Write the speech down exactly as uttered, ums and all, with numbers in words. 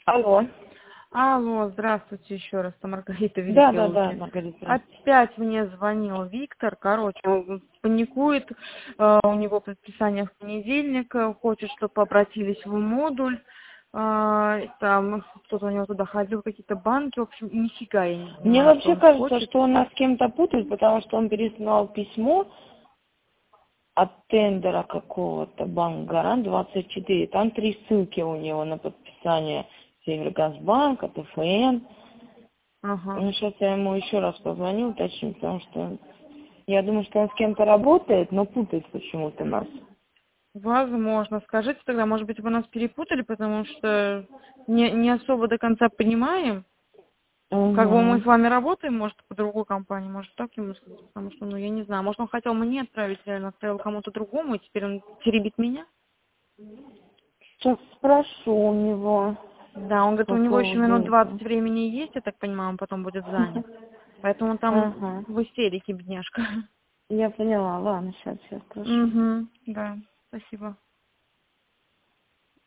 Алло. Алло, здравствуйте еще раз, это Маргарита Да, да, да, Великие Маргарита, здравствуйте. Опять мне звонил Виктор, короче, он паникует, э, у него предписание в понедельник, э, хочет, чтобы обратились в модуль, э, там кто-то у него туда ходил, какие-то банки, в общем, нифига я не Мне понимаю, что вообще он кажется, хочет. что он нас с кем-то путает, потому что он переслал письмо от тендера какого-то банк Гарант двадцать четыре. Там три ссылки у него на подписание Севергазбанка, ТФН. Ага. Ну, сейчас я ему еще раз позвоню, уточню, потому что я думаю, что он с кем-то работает, но путает почему-то нас. Возможно. Скажите тогда, может быть, вы нас перепутали, потому что не, не особо до конца понимаем. Как бы мы Угу. с вами работаем, может, по другой компании, может, так ему сказать, потому что, ну, я не знаю, может, он хотел мне отправить, реально отправил кому-то другому, и теперь он теребит меня. Сейчас спрошу у него Да, он говорит, по у него еще поводу минут двадцать этого. времени есть, я так понимаю, он потом будет занят. Поэтому он там Ага. в истерике, бедняжка. Я поняла, ладно, сейчас я спрошу. Угу, да, спасибо.